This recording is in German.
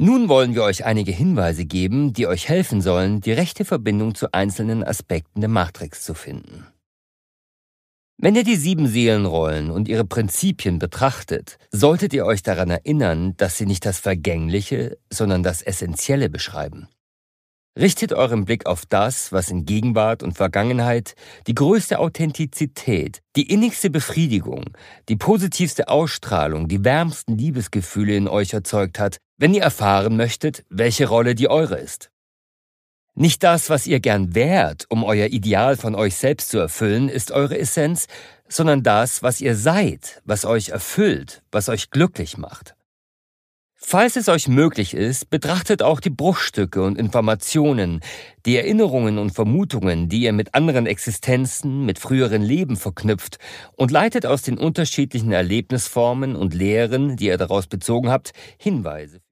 Nun wollen wir euch einige Hinweise geben, die euch helfen sollen, die rechte Verbindung zu einzelnen Aspekten der Matrix zu finden. Wenn ihr die 7 Seelenrollen und ihre Prinzipien betrachtet, solltet ihr euch daran erinnern, dass sie nicht das Vergängliche, sondern das Essentielle beschreiben. Richtet euren Blick auf das, was in Gegenwart und Vergangenheit die größte Authentizität, die innigste Befriedigung, die positivste Ausstrahlung, die wärmsten Liebesgefühle in euch erzeugt hat, wenn ihr erfahren möchtet, welche Rolle die eure ist. Nicht das, was ihr gern wärt, um euer Ideal von euch selbst zu erfüllen, ist eure Essenz, sondern das, was ihr seid, was euch erfüllt, was euch glücklich macht. Falls es euch möglich ist, betrachtet auch die Bruchstücke und Informationen, die Erinnerungen und Vermutungen, die ihr mit anderen Existenzen, mit früheren Leben verknüpft und leitet aus den unterschiedlichen Erlebnisformen und Lehren, die ihr daraus bezogen habt, Hinweise.